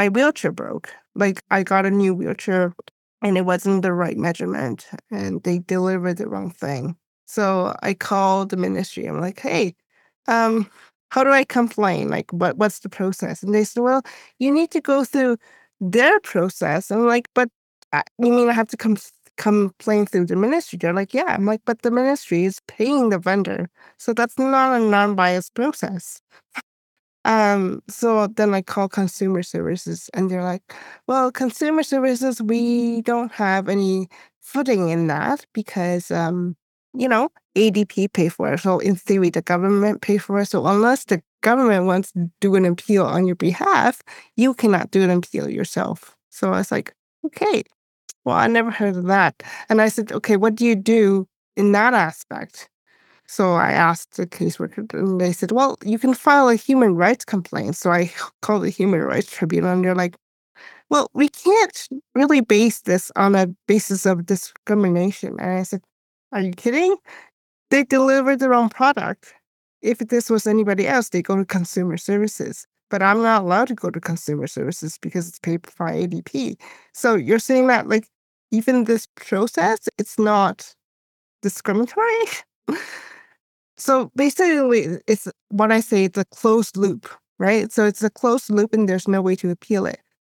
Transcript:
my wheelchair broke. Like, I got a new wheelchair and it wasn't the right measurement and they delivered the wrong thing. So I called the ministry. I'm like, hey, um, how do I complain? Like, what's the process? And they said, well, you need to go through their process. I'm like, but you mean I have to complain through the ministry? They're like, yeah. I'm like, but the ministry is paying the vendor. So that's not a non-biased process. So then I call consumer services and they're like, well, consumer services, we don't have any footing in that because, ADP pay for it. So in theory, the government pay for it. So unless the government wants to do an appeal on your behalf, you cannot do an appeal yourself. So I was like, okay, well, I never heard of that. And I said, okay, what do you do in that aspect? So I asked the caseworker, and they said, well, you can file a human rights complaint. So I called the Human Rights Tribunal, and they're like, well, we can't really base this on a basis of discrimination. And I said, are you kidding? They delivered the wrong product. If this was anybody else, they go to consumer services. But I'm not allowed to go to consumer services because it's paid by ADP. So you're saying that, like, even this process, it's not discriminatory? So basically, it's what I say, it's a closed loop, right? So it's a closed loop and there's no way to appeal it.